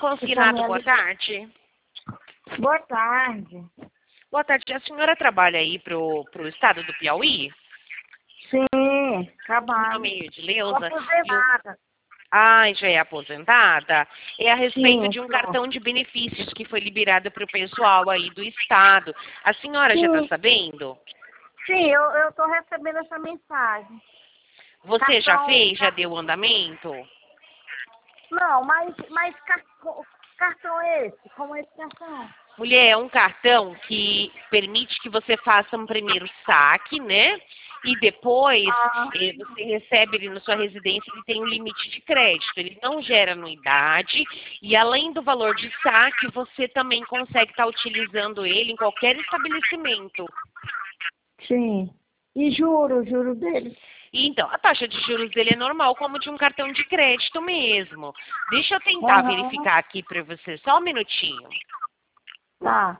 consignado, boa tarde. Boa tarde. Boa tarde. A senhora trabalha aí pro estado do Piauí? Sim, Meu trabalho. nome é Edileuza. Aposentada. Já é aposentada? É a respeito Sim, de um sou. cartão de benefícios que foi liberado para o pessoal aí do estado. A senhora já está Sim. sabendo? Sim, eu tô recebendo essa mensagem. Você já Cartão- fez? Já deu andamento? Não, mas cartão é esse? Como é esse cartão? Mulher, é um cartão que permite que você faça um primeiro saque, né? E depois você recebe ele na sua residência, ele tem um limite de crédito. Ele não gera anuidade e além do valor de saque, você também consegue estar utilizando ele em qualquer estabelecimento. Sim. E juro dele? Então, a taxa de juros dele é normal, como de um cartão de crédito mesmo. Deixa eu tentar Aham. verificar aqui para você, só um minutinho. Tá.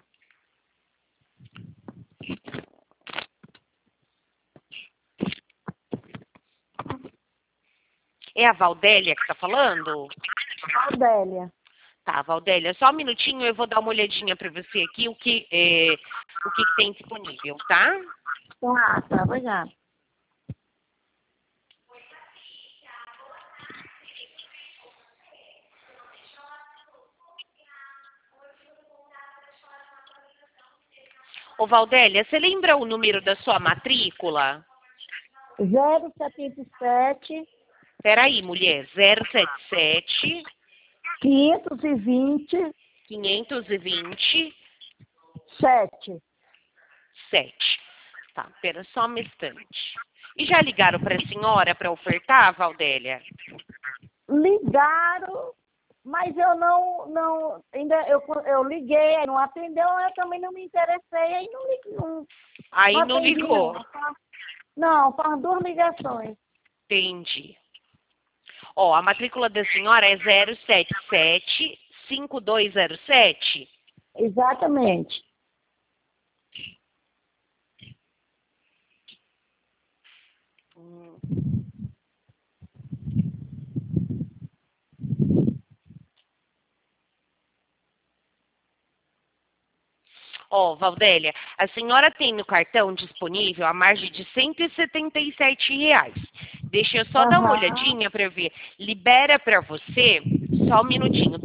É a Valdélia que está falando? Valdélia. Tá, Valdélia, só um minutinho, eu vou dar uma olhadinha para você aqui, o que tem disponível, tá? Tá, obrigada. Ô, Valdélia, você lembra o número da sua matrícula? 077 Peraí, mulher, 077 520 520 7. 7. Tá, pera só um instante. E já ligaram para a senhora para ofertar, Valdélia? Ligaram, mas eu eu liguei, aí não atendeu, eu também não me interessei, aí Aí não atendi, ligou. Não, faz 2 ligações. Entendi. Ó, a matrícula da senhora é 077 5207. Exatamente. Ó, Valdélia, a senhora tem no cartão disponível a margem de R$ 177. Deixa eu só dar uma Aham. olhadinha para ver. Libera para você, só um minutinho,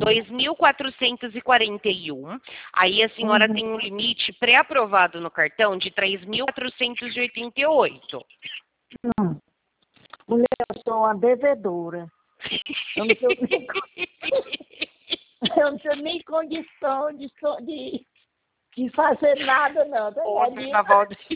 2.441. Aí a senhora Uhum. tem um limite pré-aprovado no cartão de 3.488. Mulher, eu sou uma devedora. Eu não tenho nem, eu não tenho nem condição de fazer nada, não. Ô, dona Valdélia.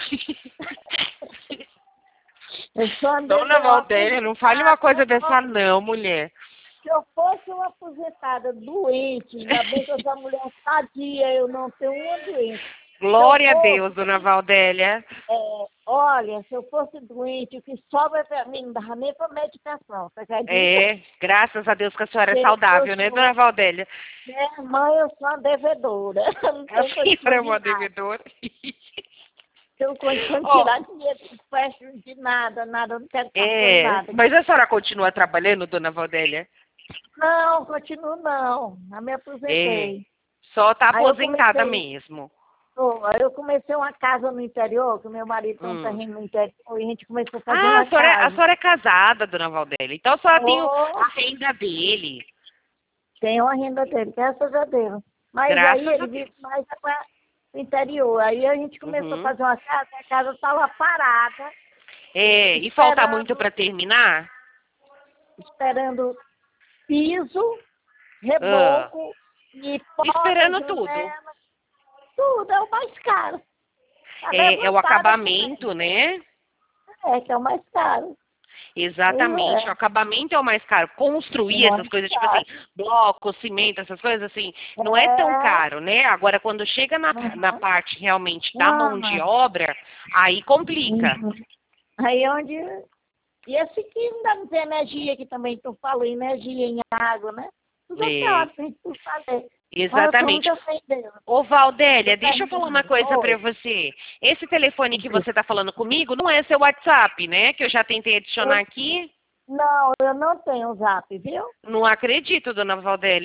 Eu sou uma Dona devedora. Valdélia, não fale uma coisa dessa não, mulher. Se eu fosse uma aposentada doente, ainda bem que essa mulher sadia, eu não tenho uma doença. Glória a Deus, dona Valdélia. Olha, se eu fosse doente, o que sobra para mim não dava nem para medicação, você acredita? É, graças a Deus que a senhora é Eu saudável, né, sou- dona Valdélia? Minha irmã, eu sou uma devedora. Eu não tenho A senhora é condição uma de nada. devedora. Tenho condição de Ó, tirar dinheiro de empréstimo de nada, eu não quero cartão nada. mas a senhora continua trabalhando, dona Valdélia? Não, continuo não. Eu me É, aposentei. só tá Aí eu aposentada comecei- mesmo. Aí eu comecei uma casa no interior, que o meu marido tem um Hum. terreno no interior, e a gente começou a fazer Ah, uma a casa. senhora é casada, dona Valdélia. Então a senhora tem Oh, a renda dele. tem uma renda dele, graças a Deus. Mas Graças aí a ele Deus. vive mais para o interior. Aí a gente começou a Uhum. fazer uma casa, a casa estava parada, É, e falta muito para terminar? esperando piso, Ah, reboco e porta, esperando tudo. janela, tudo é o mais caro. Tá É o levantada acabamento, né? também. Que é o mais caro. Exatamente, o acabamento é o mais caro. Construir O essas mais coisas, tipo caro. assim, bloco, cimento, essas coisas assim, não é tão caro, né? Agora, quando chega na Uhum. parte realmente da mão de obra, aí complica. Uhum. Aí onde... E esse aqui não tem energia, que também tu falou, energia em água, né? Tudo é caro, tem que fazer. Exatamente. Mas eu tô muito sem Deus. Ô, Valdélia, Eu deixa eu falar uma termino. coisa Oi. pra você. Esse telefone que você tá falando comigo não é seu WhatsApp, né? Que eu já tentei adicionar aqui. Não, eu não tenho zap, viu? Não acredito, dona Valdélia.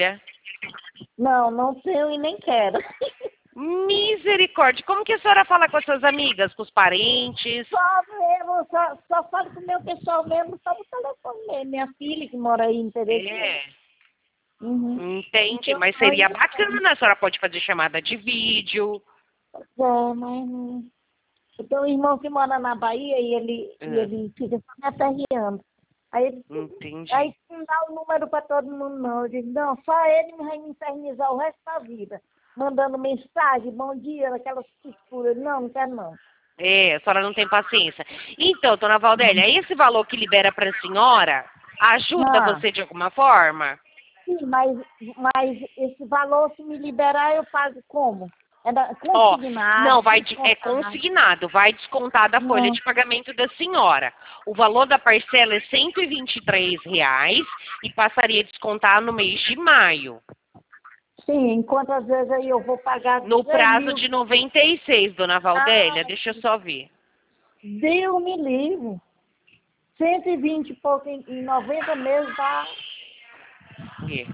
Não, não tenho e nem quero. Misericórdia. Como que a senhora fala com as suas amigas, com os parentes? Só mesmo, só falo com o meu pessoal mesmo, só no telefone mesmo. Minha filha que mora aí em Teresina. É, Uhum. entendi. Então, Mas seria bacana, a senhora pode fazer chamada de vídeo. mas não. Eu tenho um irmão que mora na Bahia e ele fica só me aperreando. Aí ele Entendi. não dá o número para todo mundo, não. Eu digo, não, só ele vai me infernizar o resto da vida. Mandando mensagem, bom dia, aquelas costuras. Não quero não. É, a senhora não tem paciência. Então, dona Valdélia, esse valor que libera para a senhora ajuda Ah, você de alguma forma? sim, mas esse valor, se me liberar, eu pago como? Ó, Consignado, não, é descontado. consignado, vai descontar da folha Não. de pagamento da senhora. O valor da parcela é R$ 123 e passaria a descontar no mês de maio, Sim, quantas vezes aí eu vou pagar no 3 prazo mil? de 96, dona Valdélia. Ah, Deixa eu só ver. Deus me livre. 120 e pouco em 90 meses dá. Aqui.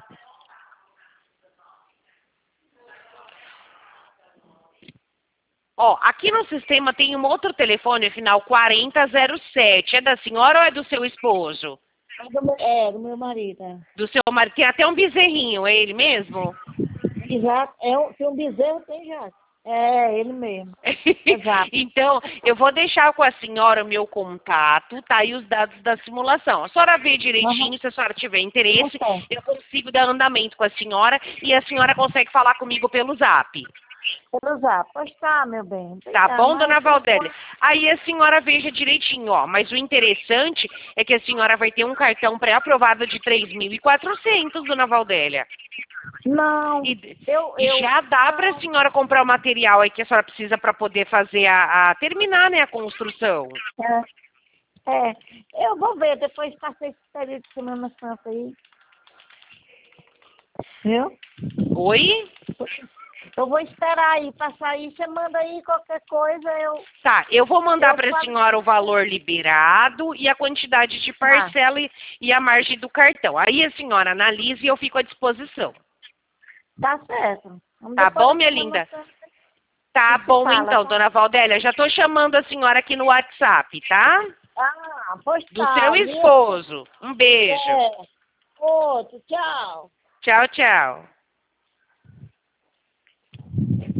Ó, aqui no sistema tem um outro telefone, final 4007. É da senhora ou é do seu esposo? Do meu marido. Do seu marido? Tem até um bezerrinho, é ele mesmo? Exato. Tem um bezerro, tem já. É, ele mesmo. Exato. Então, eu vou deixar com a senhora o meu contato, tá? E os dados da simulação. A senhora vê Uhum. direitinho, se a senhora tiver interesse, Ok. eu consigo dar andamento com a senhora e a senhora consegue falar comigo pelo zap. Pelo zap. Pois tá, meu bem. Tá Obrigada. bom, Mas dona por Valdélia? enquanto, Aí a senhora veja direitinho, ó. Mas o interessante é que a senhora vai ter um cartão pré-aprovado de 3.400, dona Valdélia. não. E já dá para a Não. senhora comprar o material aí que a senhora precisa para poder fazer terminar, né, a construção. Eu vou ver, depois passei esse período de Semana Santa aí. Viu? Oi? Eu vou esperar aí, passar aí, você manda aí qualquer coisa, Tá, eu vou mandar eu para a falo. senhora o valor liberado e a quantidade de Ah, parcela e a margem do cartão. Aí a senhora analisa e eu fico à disposição. tá certo. Tá Depois bom, da minha Semana linda? Santa a Tá gente se bom fala, então, tá? dona Valdélia. Já tô chamando a senhora aqui no WhatsApp, tá? Pois Do seu tá, viu? esposo. Um beijo. É. Outro, tchau. Tchau, tchau.